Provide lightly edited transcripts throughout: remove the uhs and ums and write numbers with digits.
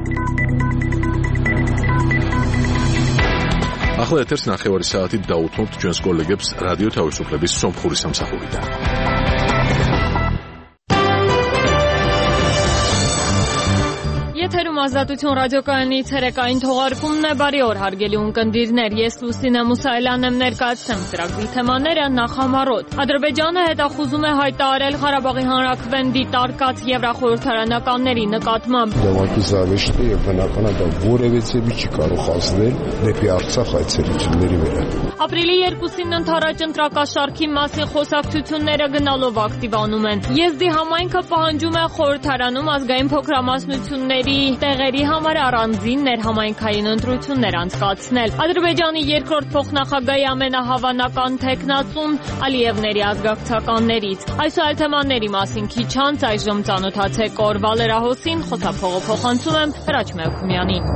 ახლა ეთერს ნახევარი საათით დაუთმობთ ჩვენს კოლეგებს რადიო თავისუფლების სომხური სამსახურიდან. Եթերում ազատություն ռադիոկայանի ցերեկային թողարկումն է, բարի օր հարգելի ունկնդիրներ, ես Լուսինե Մուսայելյանն եմ, ներկայացնում ծրագրի թեմաները նախամարոտ։ Ադրբեջանը հետախուզում է հայտարարել Ղարաբաղի հանրաքվեն դիտարկած եվրախորհրդարանականների նկատմամբ։ Դավակի զավեշտը եւ բնականաբար դա որևէ մի չի կարող հասնել դեպի Արցախ այցելությունների վրա։ Ապրիլի 2-ին ընթരാճ ընտրակաշարքի մասին խոսակցությունները գնալով ակտիվանում են։ Եզդի համայնքը պահանջում է խորհրդարանում ազգային փոքրամասնությունների տեղերի համար առանձին ներհամայնքային ընտրություններ անցկացնել։ Ադրբեջանի երկրորդ փոխնախագահի ամենահավանական թեկնածուն Ալիևների ազգակցականներից։ Այս այլ թեմաների մասին քիչ անց այժմ ծանոթացեք օրվա լրահոսին, խոսափողը փոխանցում եմ Հրաչ Մելքումյանին։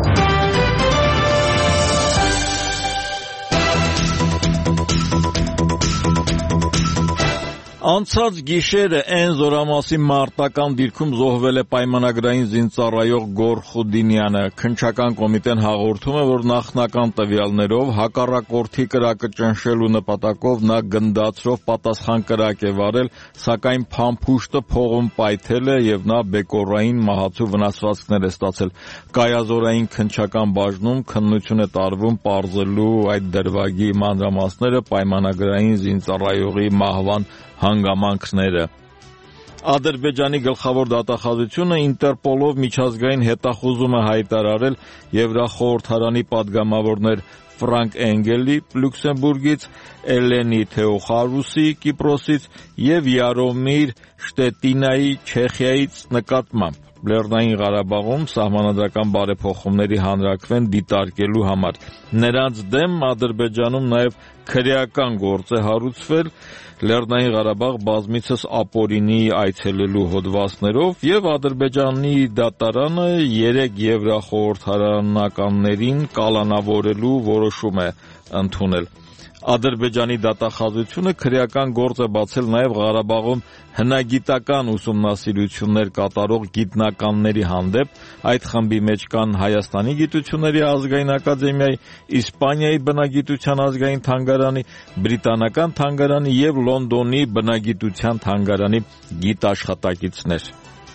Անցած գիշերը այն զորամասի մարտական դիրքում զոհվել է պայմանագրային զինծառայող Գոր Խուդինյանը։ Քննչական կոմիտեն հաղորդում է, որ նախնական տվյալներով հակառակորդի կրակը ճնշելու նպատակով նա գնդացրով պատասխան կրակ է վարել, սակայն փամփուշտը փողում պայթել է եւ նա բեկորային մահացու վնասվածքներ է ստացել։ Կայազորային քննչական բաժնում քննություն է տարվում պարզելու այդ դրվագի մանրամասները, պայմանագրային զինծառայողի մահվան հանգամանքները։ Ադրբեջանի գլխավոր դատախազությունը Ինտերպոլով միջազգային հետախուզում է հայտարարել Եվրախորհրդարանի падգամավորներ Ֆրանկ Էնգելի Լյուքսեմբուրգից, Էլենի Թեոխարուսի Կիպրոսից եւ Յարոմիր Շտետինայի Չեխիայից նկատմամբ Լեռնային Ղարաբաղում սահմանադրական բարեփոխումների հանրաքվեն դիտարկելու համար։ Նրանց դեմ Ադրբեջանում նաև քրեական գործ է հարուցվել Լեռնային Ղարաբաղ բազմիցս ապօրինի այցելելու հոդվածներով եւ Ադրբեջանի դատարանը 3 եվրախորհրդարանականներին կալանավորելու որոշում է ընդունել։ Ադրբեջանի դատախազությունը քրեական գործ է բացել նաև Ղարաբաղում հնագիտական ուսումնասիրություններ կատարող գիտնականների հանդեպ, այդ խմբի մեջ կան Հայաստանի գիտությունների ազգային ակադեմիայի, Իսպանիայի բնագիտության ազգային թանգարանի, Բրիտանական թանգարանի եւ Լոնդոնի բնագիտության թանգարանի գիտաշխատակիցներ։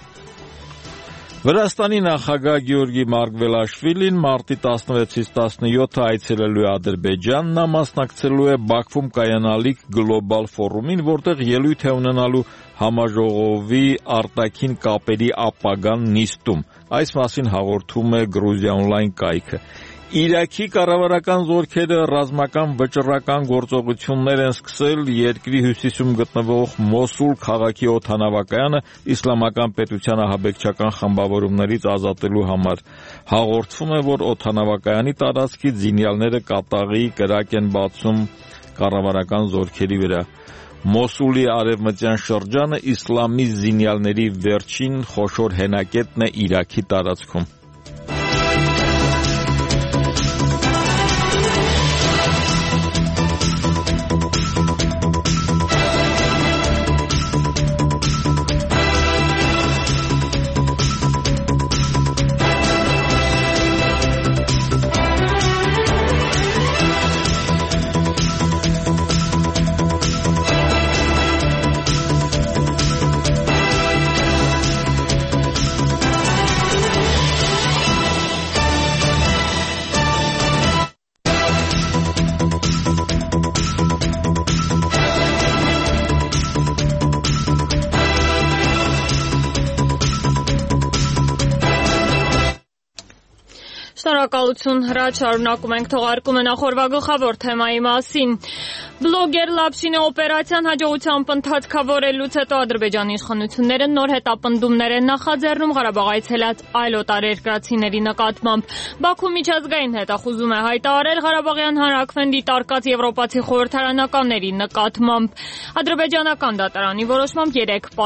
Վրաստանի նախագահ Գեորգի Մարգվելաշվիլին մարտի 16-ից 17-ը այցելելու է Ադրբեջան, նա մասնակցելու է Բաքվում կայանալիք գլոբալ ֆորումին, որտեղ ելույթ է ունենալու համաժողովի արտաքին կապերի ապագան նիստում։ Այս մասին հաղորդում է Գրուզիա օնլայն կայքը։ Իրաքի կառավարական զորքերը ռազմական վճռական գործողություններ են սկսել երկրի հյուսիսում գտնվող Մոսուլ քաղաքի օդանավակայանը իսլամական պետության ահաբեկչական խմբավորումներից ազատելու համար։ Հաղորդվում է, որ օդանավակայանի տարածքից զինյալները կատաղի կրակ են բացում կառավարական զորքերի վրա։ Մոսուլի արևմտյան շրջանը իսլամի զինյալների վերջին խոշոր հենակետն է Իրաքի տարածքում։ Շնորհակալություն Հրաչ, շարունակում ենք թողարկումը նախորդ գլխավոր թեմայի մասին։ Բլոգեր Լապշինի օպերացիան հաջողությամբ ընթացքավորելուց հետո Ադրբեջանի իշխանությունները նոր հետապնդումներ են նախաձեռնում Ղարաբաղ այցելած այլ օտարերկրացիների նկատմամբ։ Բաքու միջազգային հետախուզում է հայտարարել Ղարաբաղյան հանրաքվեն դիտարկած եվրոպացի խորհրդարանականների նկատմամբ։ Ադրբեջանական դատարանի որոշմամբ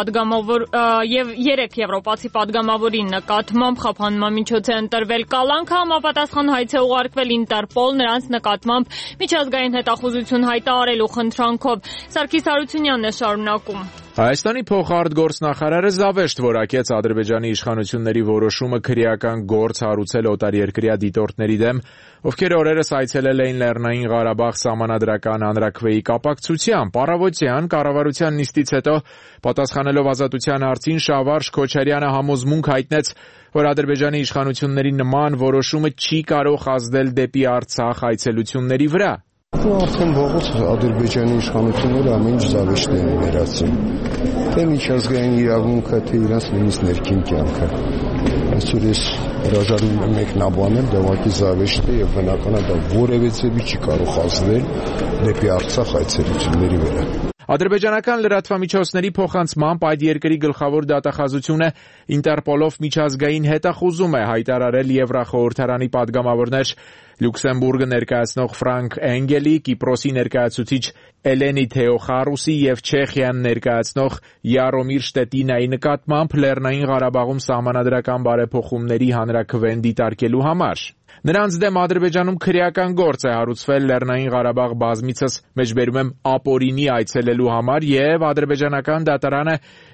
3 եվրոպացի падգամավորի նկատմամբ խափանման միջոց է ընտրվել կալանքը, համապատասխան հայց է ուղարկվել Ինտերպոլ նրանց նկատմամբ միջազգային հետախուզություն հայտարարելու խնդրանքով։ Սարգիս Հարությունյանն է շարունակում։ Հայաստանի փոխարտգործնախարարը զավեշտ որակեց Ադրբեջանի իշխանությունների որոշումը քրեական գործ հարուցել օտարերկրյա դիտորդների դեմ, ովքեր օրերս այցելել էին Լեռնային Ղարաբաղ սահմանադրական հանրաքվեի կապակցությամբ։ Առավոտյան կառավարության նիստից հետո պատասխանելով Ազատության հարցին Շավարժ Քոչարյանը համոզմունք հայտնեց, որ Ադրբեջանի իշխանությունների նման որոշումը չի կարող ազդել դեպի Արցախ այցելությունների վրա։ Արդեն վաղուց Ադրբեջանի իշխանությունները ամեն ինչ զավեշտ են վերացրել։ Թե միջազգային իրավունքը, թե իրանց նույնիսկ ներքին կյանքը։ Այսօր ես հրաժարվում եք նաբանել, դա ուղղակի զավեշտ է եւ բնական է դա որևէ ձևի չի կարող ազդել դեպի Արցախ այցելությունների վրա։ Ադրբեջանական լրատվամիջոցների փոխանցմամբ այդ երկրի գլխավոր դատախազությունը Ինտերպոլով միջազգային հետախուզում է հայտարարել Եվրախորհրդարանի падգամավորներ Լյուքսեմբուրգը ներկայացնող Ֆրանկ Էնգելի, Կիպրոսի ներկայացուցիչ Էլենի Թեոխարուսի եւ Չեխիան ներկայացնող Յարոմիր Շտետինայի նկատմամբ Լեռնային Ղարաբաղում սահմանադրական բարեփոխումների հանրաքվեն դիտարկելու համար։ Նրանց դեմ Ադրբեջանում քրեական գործ է հարուցվել Լեռնային Ղարաբաղ բազմիցս մեջբերում եմ ապօրինի այցելելու համար եւ ադրբեջանական դատարանը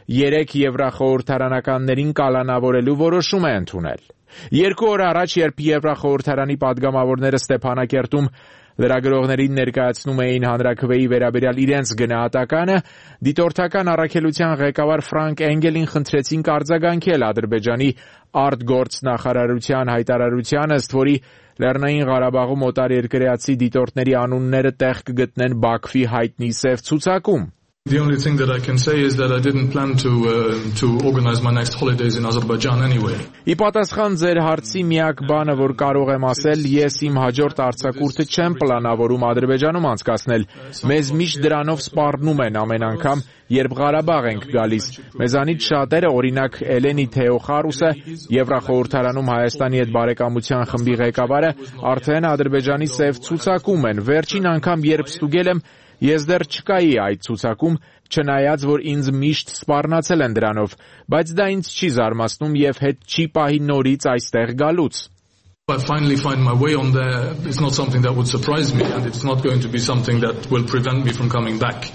3 եվրախորհրդարանականներին կալանավորելու որոշում է ընդունել։ 2 օր առաջ, երբ Եվրախորհրդարանի падգամավորները Ստեփանակերտում լրագրողներին ներկայացնում էին հանրաքվեի վերաբերյալ իրենց գնահատականը, դիտորդական առաքելության ղեկավար Ֆրանկ Էնգելին խնդրեցին արձագանքել Ադրբեջանի արտգործնախարարության հայտարարությանը, ըստ որի Լեռնային Ղարաբաղում օտարերկրյացի դիտորդների անունները տեղ կգտնեն Բաքվի հայտնի սև ցուցակում։ The only thing that I can say is that I didn't plan to organize my next holidays in Azerbaijan anyway. Ի պատասխան ձեր հարցի միակ բանը, որ կարող եմ ասել, ես իմ հաջորդ արձակուրդը չեմ պլանավորում Ադրբեջանում անցկացնել։ Մեզ միշտ դրանով սպառնում են ամեն անգամ, երբ Ղարաբաղ ենք գալիս։ Մեզանից շատերը, օրինակ Էլենի Թեոխարուսը, Եվրախորհրդարանում Հայաստանի հետ բարեկամության խմբի ղեկավարը, արդեն Ադրբեջանի սև ցուցակում են։ Վերջին անգամ երբ ստուգել եմ, ես դեռ չկայի այդ ցուցակում, չնայած որ ինձ միշտ սպառնացել են դրանով, բայց դա ինձ չի զարմացնում եւ հետ չի պահի նորից այստեղ գալուց։ I finally find my way on there. It's not something that would surprise me and it's not going to be something that will prevent me from coming back.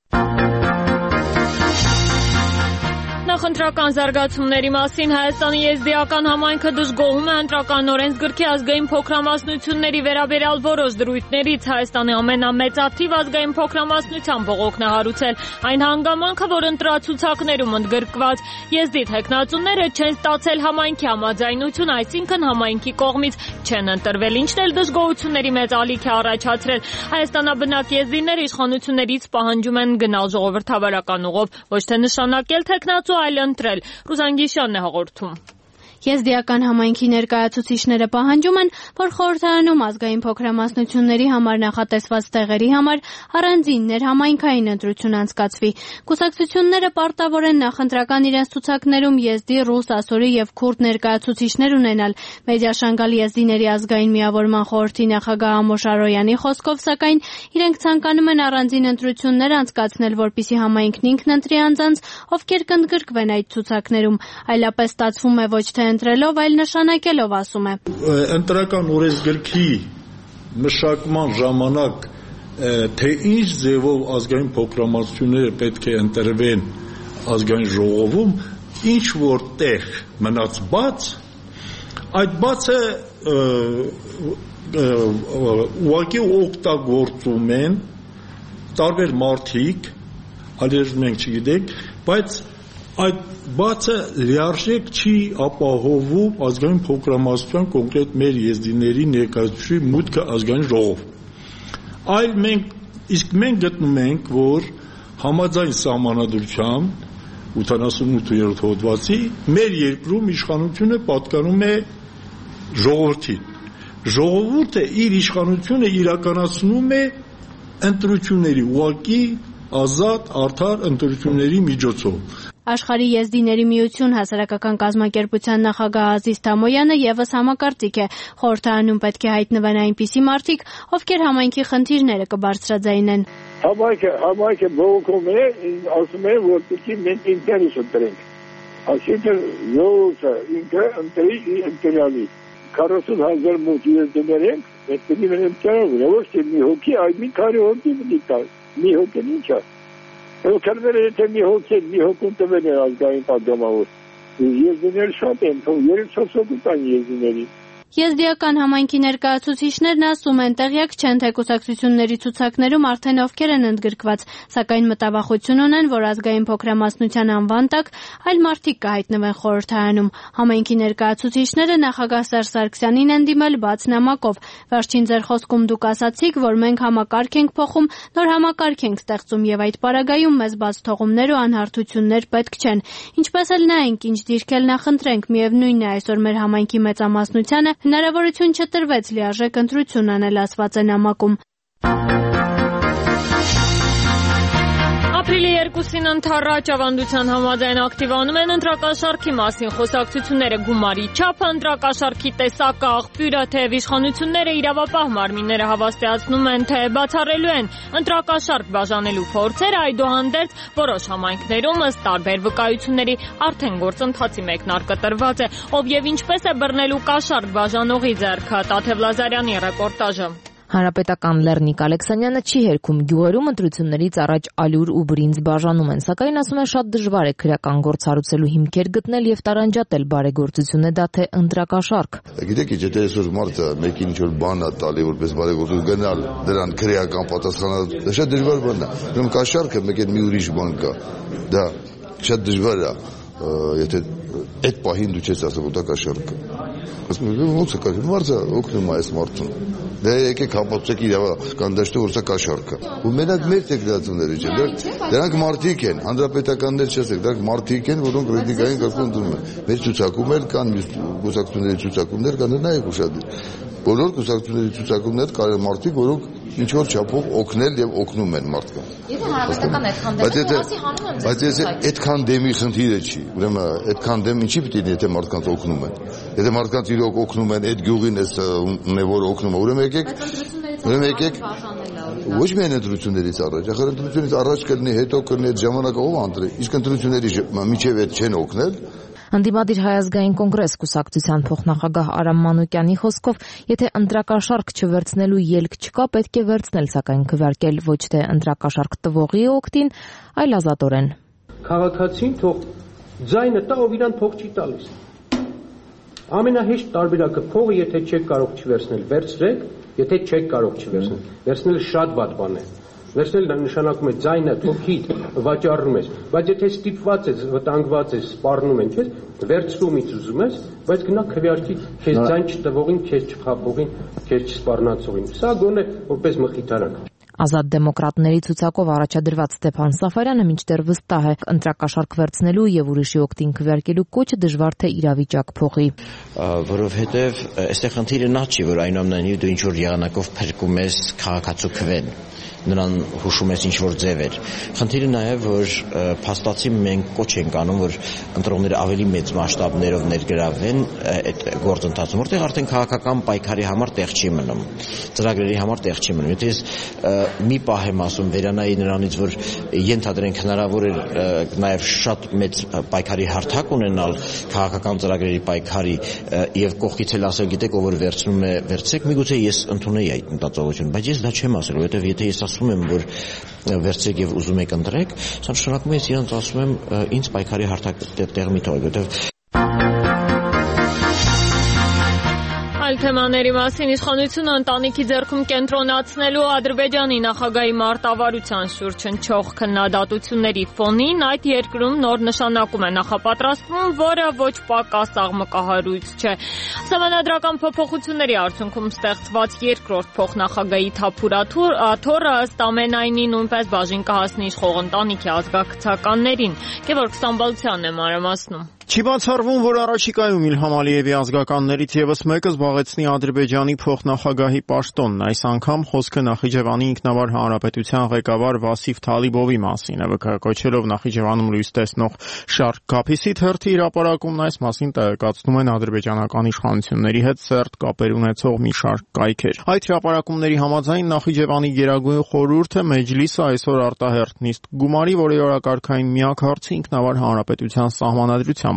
Նախընտրական զարգացումների մասին Հայաստանի եզդիական համայնքը դժգոհում է ընտրական օրենսգրքի ազգային փոքրամասնությունների վերաբերյալ որոշ դրույթներից։ Հայաստանի ամենամեծաթիվ ազգային փոքրամասնության բողոքն է հարուցել այն հանգամանքը, որ ընտրացուցակներում ընդգրկված եզդի թեկնածուները չեն ստացել համայնքի համաձայնություն, այսինքն համայնքի կողմից չեն ընտրվել, ինչն էլ դժգոհությունների մեծ ալիք է առաջացրել։ Հայաստանաբնակ եզդիները իշխանություններից պահանջում են գնալ ժողովրդավարական ուղով, ոչ թե նշանակել թեկնածու այլ ընտրել։ Ռուզան Գիշյանն է հաղորդում։ Եզդիական համայնքի ներկայացուցիչները պահանջում են, որ խորհրդարանում ազգային փոքրամասնությունների համար նախատեսված տեղերի համար առանձին ներհամայնքային ընտրություն անցկացվի։ Կուսակցությունները պարտավոր են նախընտրական իրենց ցուցակներում եզդի, ռուս, ասորի եւ քուրդ ներկայացուցիչներ ունենալ։ Մեդիաշանգալ եզդիների ազգային միավորման խորհրդի նախագահ Ամոշ Արոյանի խոսքով, սակայն իրենք ցանկանում են առանձին ընտրություններ անցկացնել, որպեսզի համայնքն ինքն ընտրի անձանց, ովքեր կընդգրկվեն այդ ցուցակներում։ Այլապես ստացվում է ոչ թե ընտրելով, այլ նշանակելով, ասում է։ Ընտրական օրենսգրքի մշակման ժամանակ թե ինչ ձևով ազգային փոքրամասնությունները պետք է ընտրվեն ազգային ժողովում, ինչ որ տեղ մնաց բաց, այդ բացը ուղղակի օգտագործում են տարբեր մարդիկ, այլևս մենք չգիտենք, բայց այդ բացը լիարժեք չի ապահովում ազգային փոքրամասնության կոնկրետ մեր եզդիների ներկայացուցիչի մուտքը ազգային ժողով։ Այլ մենք գտնում ենք, որ համաձայն սահմանադրության 88-րդ հոդվածի մեր երկրում իշխանությունը պատկանում է ժողովրդին։ Ժողովուրդը իր իշխանությունը իրականացնում է ընտրությունների ուղղակի ազատ, արդար ընտրությունների միջոցով։ Աշխարհի եզդիների միություն հասարակական կազմակերպության նախագահ Ազիզ Թամոյանը եւս համակարծիք է, խորհրդարանում պետք է հայտնվեն այնպիսի մարդիկ, ովքեր համայնքի խնդիրները կբարձրաձայնեն։ Համայնքը բողոքում է, ասում է, որ պետք է մենք ինքներս ընտրենք։ Այսինքն յոթը ինքը ընտրի ընտրյալի 40,000 մոտ եզդիներ ենք, մենք պետք է ընտրենք, ոչ թե մի հոգի, այլ մի քանի հոգի պետք է մի հոգին ինչ է։ Օգտվել եթե մի հոգուն տվել է ազգային պատգամավոր։ Եզիներ շատ են, 3-4 հոգու տան եզիների։ Եզդիական համայնքի ներկայացուցիչներն ասում են, տեղյակ չեն, թե կուսակցությունների ցուցակներում արդեն ովքեր են ընդգրկված, սակայն մտավախություն ունեն, որ ազգային փոքրամասնության անվան տակ այլ մարդիկ կհայտնվեն խորհրդարանում։ Համայնքի ներկայացուցիչները նախագահ Սերժ Սարգսյանին են դիմել բաց նամակով։ Վերջին ձեր խոսքում դուք ասացիք, որ մենք համակարգ ենք փոխում, նոր համակարգ ենք ստեղծում եւ այդ պարագայում մեզ բաց թողումներ ու անհարթություններ պետք չեն։ Ինչպես էլ նայենք, ինչ դիրքել նախընտրենք, միևնույնն է այսօր մեր համայնքի մեծամասնությանը հնարավորություն չտրվեց լիարժեք ընտրություն անել, ասված է նամակում։ Ապրիլի 2-ին ընդառաջ ավանդության համաձայն ակտիվանում են ընտրակաշառքի մասին խոսակցությունները, գումարի չափը, ընտրակաշառքի տեսակը, աղբյուրը, թեև իշխանությունները իրավապահ մարմինները հավաստիացնում են, թե բացառելու են ընտրակաշառք բաժանելու փորձերը, այդուհանդերձ որոշ համայնքներում ըստ տարբեր վկայությունների արդեն գործընթացի մեկնարկը տրված է, ով եւ ինչպես է բռնելու կաշառք բաժանողի ձեռքը, Տաթև Լազարյանի ռեպորտաժը։ Հանրապետական Լեռնիկ Ալեքսանյանը չի հերքում, գյուղերում ընտրություններից առաջ ալյուր ու բրինձ բաժանում են, սակայն ասում է շատ դժվար է քրեական գործ հարուցելու հիմքեր գտնել եւ տարանջատել բարեգործություն է դա թե ընտրակաշառք։ Գիտեք, եթե այսօր մարդը մեկին ինչ-որ բան է տալի, որպես բարեգործություն գնալ դրան քրեական պատասխանատու, դա շատ դժվար բան է։ Ուրեմն կաշառքը մեկ էլ մի ուրիշ բան կա։ Դա շատ դժվար է, եթե այդ պահին դու չես ասում, որ դա կաշառք է։ Ասում եմ, ո՞նց է կաշառք, մարդը օգնում է այս մարդուն։ Դե եկեք հապացեք իրավական դաշտը, որ սա կաշառք է։ Ու մենակ մեր տեխնացիաները չեն, դրանք մարդիկ են, հանրապետականներ չասեք, դրանք մարդիկ են, որոնք ռեդիկային կարգում դնում են։ Մեր ցուցակում էլ կան կուսակցությունների ցուցակումներ, կան նայեք ուշադիր։ Բոլոր կուսակցությունների ցուցակումներ կան մարդիկ, որոնք ինչ որ չափով օգնել եւ օգնում են մարդկանց։ Եթե հանրապետական բայց եթե այդքան դեմի խնդիրը չի, ուրեմն այդքան դեմ ինչի պիտի եթե մարդկանց օգնում են։ Եթե մարդկանց իրոք օգնում են, այդ գյուղին էս որ օգնում է, ուրեմն եկեք ոչ միայն ընտրություններից առաջ, ախր ընտրությունից առաջ կլինի, հետո կլինի, այդ ժամանակը ով ընտրի, իսկ ընտրությունների միջև այդ չեն օգնել։ Ընդդիմադիր Հայ ազգային կոնգրես կուսակցության փոխնախագահ Արամ Մանուկյանի խոսքով, եթե ընտրակաշառք չվերցնելու ելք չկա, պետք է վերցնել, սակայն քվեարկել ոչ թե ընտրակաշառք տվողի օգտին, այլ ազատորեն։ Քաղաքացին թող ձայնը տա, ով իրան փող չի տալիս։ Ամենահեշտ տարբերակը փողը, եթե չեք կարող չվերցնել, վերցրեք, եթե չեք կարող չվերցնել, վերցնելը շատ վատ բան է։ Վերցնել նշանակում է ձայնը թոքիդ վաճառում ես, բայց եթե ստիպված ես, վտանգված ես, սպառնում են քեզ, վերցրումից ուզում ես, բայց գնա քվեարկի քեզ ձայն չտվողին, քեզ չխաբողին, քեզ չսպառնացողին։ Սա գոնե որպես մխիթարակ։ Ազատ դեմոկրատների ցուցակով առաջադրված Ստեփան Սաֆարյանը մինչդեռ վստահ է, ընտրակաշառք վերցնելու եւ ուրիշի օգտին քվեարկելու կոչը դժվար թե իրավիճակ փոխի։ Որովհետեւ այստեղ խնդիրը նա չի, որ այնուամենայնիվ դու ինչ որ եղանակով փրկում ես քաղաքացու քվեն, նրան հուշում ես ինչ որ ձևեր։ Խնդիրը նաև որ փաստացի մենք կոչ ենք անում, որ ընտրողները ավելի մեծ մասշտաբներով ներգրավվեն այդ գործընթացում, որտեղ արդեն քաղաքական պայքարի համար տեղ չի մնում, ծրագրերի համար տեղ չի մնում։ Եթե ես մի պահ եմ ասում վերանայի նրանից, որ ենթադրենք հնարավոր է նաև շատ մեծ պայքարի հարթակ ունենալ քաղաքական ծրագրերի պայքարի եւ կողքից էլ ասել, գիտեք, ով որ վերցնում է, վերցեք, միգուցե ես ընդունեի այդ մտածողությունը, բայց ես դա չեմ ասել, որովհետեւ եթե ես ասում եմ, որ վերցրեք եւ ուզում եք ընտրեք, սա նշանակում է ես իրանց ասում եմ ինձ պայքարի հարթակ տեղ մի թողեք, որովհետեւ Այլ թեմաների մասին իշխանությունը ընտանիքի ձեռքում կենտրոնացնելու Ադրբեջանի նախագահի մարտավարության շուրջ հնչող քննադատությունների ֆոնին այդ երկրում նոր նշանակում է նախապատրաստվում, որը ոչ պակաս աղմկահարույց չէ։ Սահմանադրական փոփոխությունների արդյունքում ստեղծված երկրորդ փոխնախագահի թափուրաթոռը ըստ ամենայնի նույնպես բաժին կհասնի իշխող ընտանիքի ազգակցականներին։ Գևորգ Ստամբալցյանն է մանրամասնում։ Չի բացառվում, որ առաջիկայում Իլհամ Ալիևի ազգականներից եւս մեկը զբաղեցնի Ադրբեջանի փոխնախագահի պաշտոնն։ Այս անգամ խոսքը Նախիջևանի ինքնավար հանրապետության ղեկավար Վասիֆ Թալիբովի մասին է, վկայակոչելով Նախիջևանում լույս տեսնող Շարկ Քափիսի թերթի հրապարակումն այս մասին տեղեկացնում են ադրբեջանական իշխանությունների հետ սերտ կապեր ունեցող մի շարք կայքեր։ Այդ հրապարակումների համաձայն Նախիջևանի Գերագույն խորհուրդը Մեջլիսը այսօր արտահերտ նիստ գումարի, որի օրակարգային միակ հարցը ինքնավար հանրապետության սահմանադրությամբ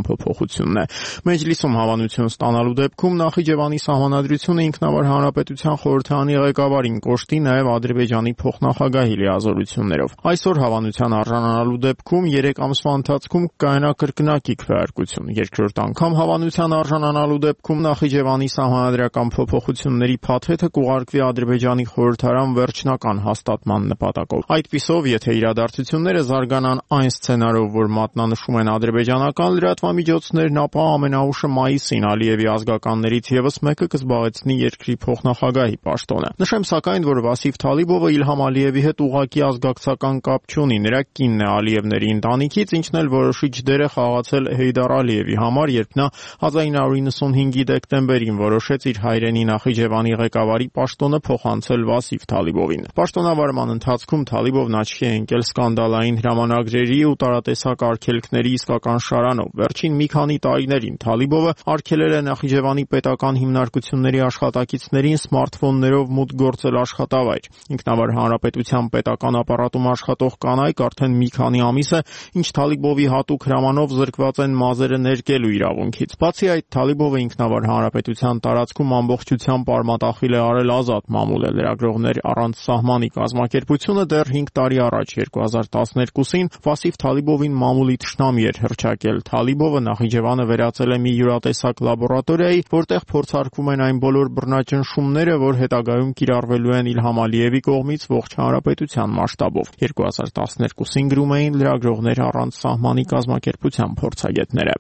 փոփոխությունն է։ Մեջլիսում հավանություն ստանալու դեպքում Նախիջևանի սահմանադրությունը ինքնավար հանրապետության խորհրդարանի ղեկավարին կոշտի նաև Ադրբեջանի փոխնախագահի լիազորություններով։ Այսօր հավանության արժանանալու դեպքում 3 ամսվա ընթացքում կայանա կրկնակի քվեարկություն։ Երկրորդ անգամ հավանության արժանանալու դեպքում Նախիջևանի սահմանադրական փոփոխությունների փաթեթը կուղարկվի Ադրբեջանի խորհրդարան վերջնական հաստատման նպատակով։ Այդպիսով, եթե իրադարձությունները զարգանան այն սցենարով, որ մատնանշում են ադրբեջանական լրատվամիջոցներն, ապա ամենաուշը մայիսին Ալիևի ազգականներից եւս մեկը կզբաղեցնի երկրի փոխնախագահի պաշտոնը։ Նշեմ սակայն, որ Վասիֆ Թալիբովը Իլհամ Ալիևի հետ ուղղակի ազգակցական կապ չունի, նրա կինն է Ալիևների ընտանիքից, ինչն էլ որոշիչ դեր է խաղացել Հեյդար Ալիևի համար, երբ նա 1995-ի դեկտեմբերին որոշեց իր հայրենի Նախիջևանի ղեկավարի պաշտոնը փոխանցել Վասիֆ Թալիբովին։ Պաշտոնավարման ընթացքում Թալիբովն աչքի է ընկել սկանդալային հրամանագրերի ու տարատեսակ արգելքների իսկական շարանով։ Վերջին մի քանի տարիներին Թալիբովը արգելել է Նախիջևանի պետական հիմնարկությունների աշխատակիցներին սմարթֆոններով մուտք գործել աշխատավայր։ Ինքնավար հանրապետության պետական ապարատում աշխատող կանայք արդեն մի քանի ամիս է, ինչ Թալիբովի հատուկ հրամանով զրկված են մազերը ներկելու իրավունքից։ Բացի այդ, Թալիբովը ինքնավար հանրապետության տարածքում ամբողջությամբ արմատախիլ է արել ազատ մամուլ է լրագրողներ առանց սահմանի կազմակերպությունը դեռ 5 տարի առաջ 2012-ին Վասիֆ Թալիբովին մամուլի թշնամի էր հռչակել։ Թալիբովը Նախիջևանը վերածել է մի յուրատեսակ լաբորատորիայի, որտեղ փորձարկվում են այն բոլոր բռնաճնշումները, որ հետագայում կիրառվելու են Իլհամ Ալիևի կողմից ողջ հանրապետության մասշտաբով։ 2012-ին գրում էին լրագրողներ առանց սահմանի կազմակերպության փորձագետները։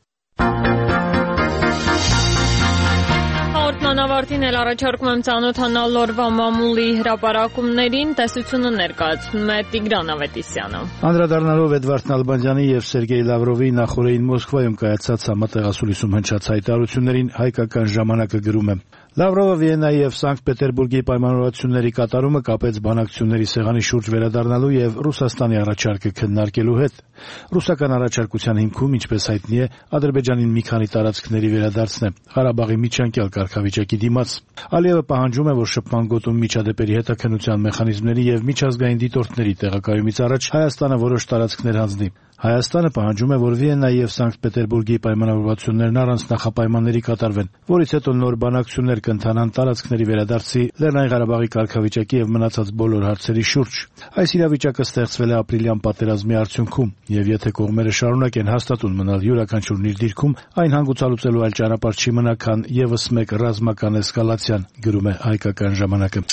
Հաղորդմանավարտին էլ առաջարկում եմ ծանոթանալ օրվա մամուլի հրապարակումներին, տեսությունը ներկայացնում է Տիգրան Ավետիսյանը։ Անդրադառնալով Էդվարդ Նալբանդյանի եւ Սերգեյ Լավրովի նախորդին Մոսկվայում կայացած համատեղասուլիսում հնչած հայտարարություններին հայկական ժամանակը գրում է. Լավրովը Վիեննայի եւ Սանկտ Պետերբուրգի պայմանավորվածությունների կատարումը կապեց բանակցությունների սեղանի շուրջ վերադառնալու եւ Ռուսաստանի առաջարկը քննարկելու հետ։ Ռուսական առաջարկության հիմքում, ինչպես հայտնի է, Ադրբեջանին մի քանի տարածքների վերադարձն է Ղարաբաղի միջանկյալ կարգավիճակի դիմաց։ Ալիևը պահանջում է, որ շփման գոտում միջադեպերի հետաքննության մեխանիզմների եւ միջազգային դիտորդների տեղակայումից առաջ Հայաստանը որոշ տարածքներ հանձնի։ Հայաստանը պահանջում է, որ Վիեննայի եւ Սանկտ Պետերբուրգի պայմանավորվածություններն առանց նախապայմանների կատարվեն, որից հետո նոր բանակցություններ կընթանան տարածքների վերադարձի, Լեռնային Ղարաբաղի կարգավիճակի եւ մնացած բոլոր հարցերի շուրջ։ Այս իրավիճակը ստեղծվել է ապրիլյան պատերազմի արդյունքում, եւ եթե կողմերը շարունակեն հաստատուն մնալ յուրաքանչյուրն իր դիրքում, այն հանգուցալուծելու այլ ճանապարհ չի մնա, քան եւս մեկ ռազմական էսկալացիան, գրում է հայկական ժամանակը։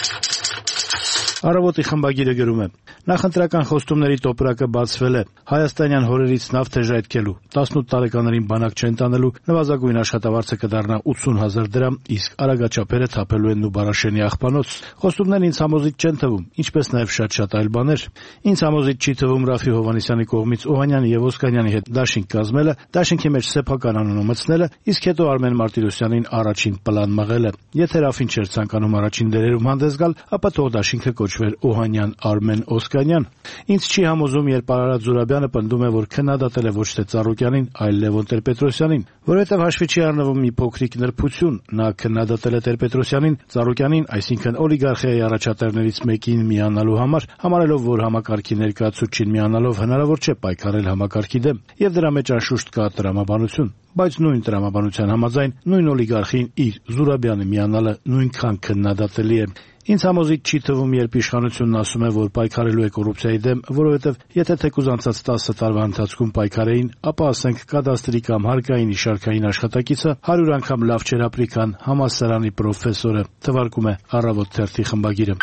Առավոտի խմբագիրը գրում է. Նախընտրական խոստումների տոպրակը բացվել է։ Հայաստանյան հորերից նավ թեժայթքելու, 18 տարեկաներին բանակ չեն տանելու, նվազագույն աշխատավարձը կդառնա 80,000 դրամ, իսկ արագաչափերը թափելու են Նուբարաշենի աղբանոց։ Խոստումներն ինձ համոզիչ չեն թվում, ինչպես նաև շատ այլ բաներ։ Ինձ համոզիչ չի թվում Ռաֆի Հովհաննիսյանի կողմից Օհանյանի եւ Օսկանյանի հետ դաշինք կազմելը, դաշինքի մեջ սեփական անունը մտցնելը, իսկ հետո Արմեն Մարտիրոսյանին առաջին պլան մղելը։ Եթե Ռաֆին չէր ցանկանում առաջին դերերում հանդես գալ, ապա թող դաշինքը կոչվեր Օհանյան Արմեն Օսկանյան։ Ինձ չի համոզում, երբ Արարատ Զուրաբյանը պնդում է, որ քննադատել է ոչ թե Ծառուկյանին, այլ Լևոն Տեր-Պետրոսյանին, որովհետև հաշվի չի առնվում մի փոքրիկ նրբություն։ Նա քննադատել է Տեր-Պետրոսյանին, Ծառուկյանին, այսինքն օլիգարխիայի առաջատարներից մեկին միանալու համար, համարելով, որ համակարգի ներկայացուցչին միանալով հնարավոր չէ պայքարել համակարգի դեմ, եւ դրա մեջ անշուշտ կա տրամաբանություն։ Բայց նույն տրամաբանության համաձայն նույն օլիգարխին իր Զուրաբյանը միանալը նույնքան քննադատելի է։ Ինձ համոզիչ չի թվում, երբ իշխանությունն ասում է, որ պայքարելու է կոռուպցիայի դեմ, որովհետև եթե թեկուզ անցած 10 տարվա ընթացքում պայքարեին, ապա ասենք կադաստրի կամ հարկային իշարքային աշխատակիցը 100 անգամ լավ չէր ապրի, քան համալսարանի պրոֆեսորը, թվարկում է Առավոտ թերթի խմբագիրը։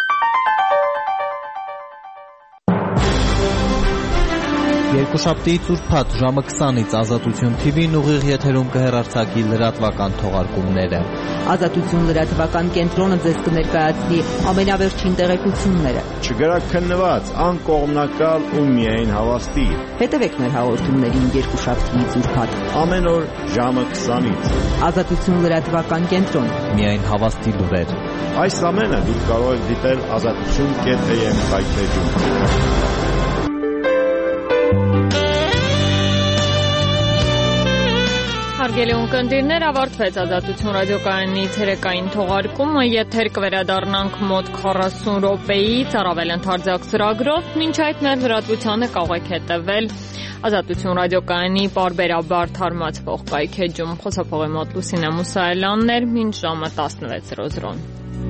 Երկուշաբթի ծուրփաթ ժամը 20-ից Ազատություն TV-ն ուղիղ եթերում կհեռարձակի լրատվական թողարկումները։ Ազատություն լրատվական կենտրոնը ձեզ կներկայացնի ամենավերջին տեղեկությունները։ Չգրաքննված, անկողմնակալ ու միայն հավաստի։ Հետևեք մեր հաղորդումներին երկուշաբթի ծուրփաթ ամեն օր ժամը 20-ից։ Ազատություն լրատվական կենտրոն։ Միայն հավաստի լուրեր։ Այս ամենը դուք կարող եք դիտել azatutun.am սայթերում։ Հարգելի ունկնդիրներ, ավարտվեց Ազատություն ռադիոկայանի ցերեկային թողարկումը, եթեր կվերադառնանք մոտ 40 րոպեից առավել ընդարձակ ծրագրով, մինչ այդ մեր լրատվությանը կարող եք հետևել Ազատություն ռադիոկայանի պարբերաբար թարմացվող կայքեջում։ Խոսափողի մոտ Լուսինե Մուսայելյանն էր, մինչ ժամը 16:00-ն։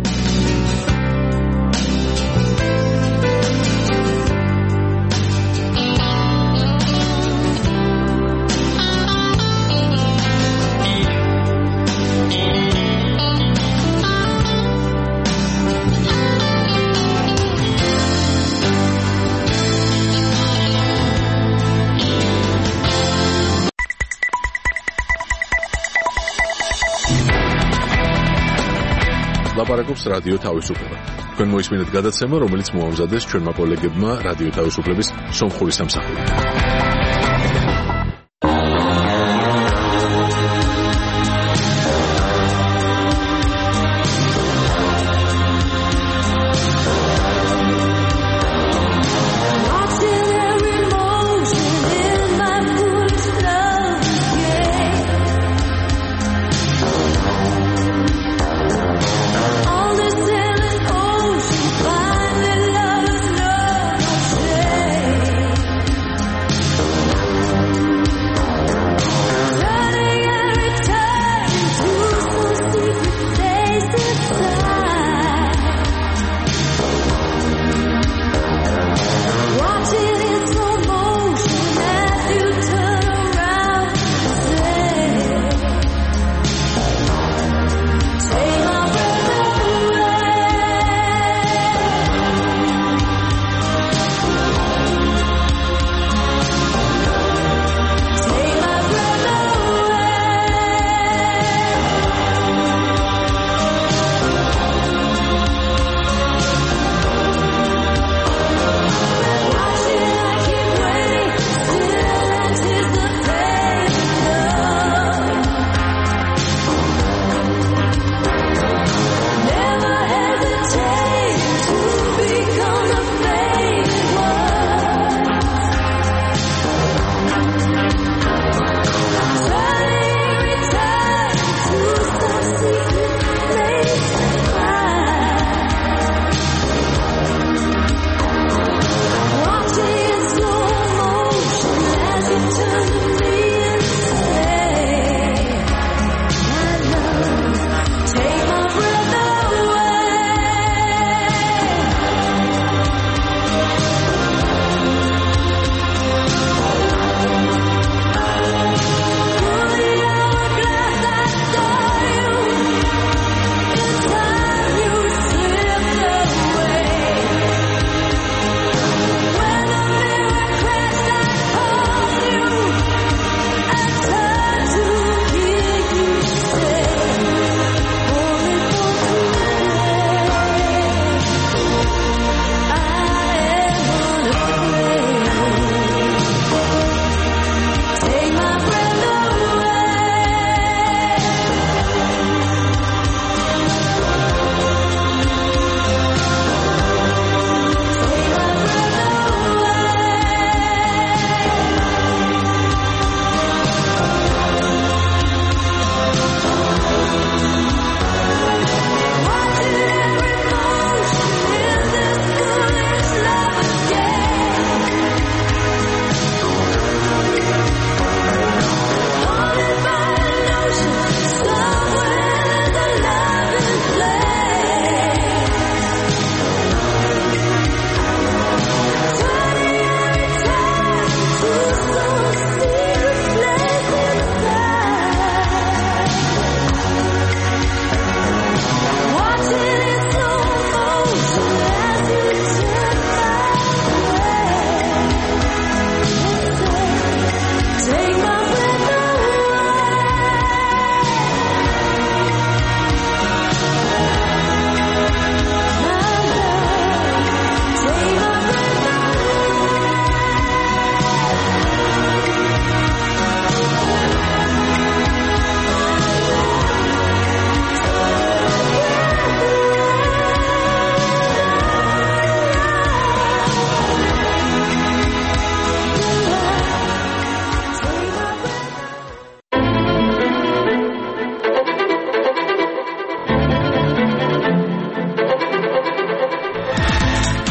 ლაპარაკობს რადიო თავისუფლება. თქვენ მოისმინეთ გადაცემა, რომელიც მოამზადეს ჩვენმა კოლეგებმა რადიო თავისუფლების სომხური სამსახურიდან.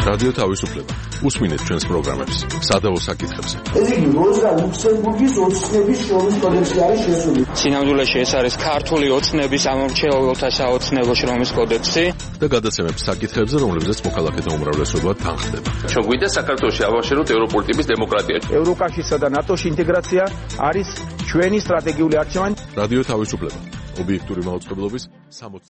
რადიო თავისუფლება. უსმინეთ ჩვენს პროგრამებს სადავო საკითხებზე. ეს იგი როზა ლუქსემბურგის ოცნების შრომის კოდექსში არის შესული. სინამდვილეში ეს არის ქართული ოცნების ამორჩეულთა საოცნებო შრომის კოდექსი და გადაცემებს საკითხებზე, რომლებზეც მოქალაქეთა უმრავლესობა თანხდება. ჩვენ გვინდა საქართველოში ავაშენოთ ევროპული ტიპის დემოკრატია. ევროკავშირსა და ნატოში ინტეგრაცია არის ჩვენი სტრატეგიული არჩევანი. რადიო თავისუფლება. ობიექტური მაუწყებლობის 60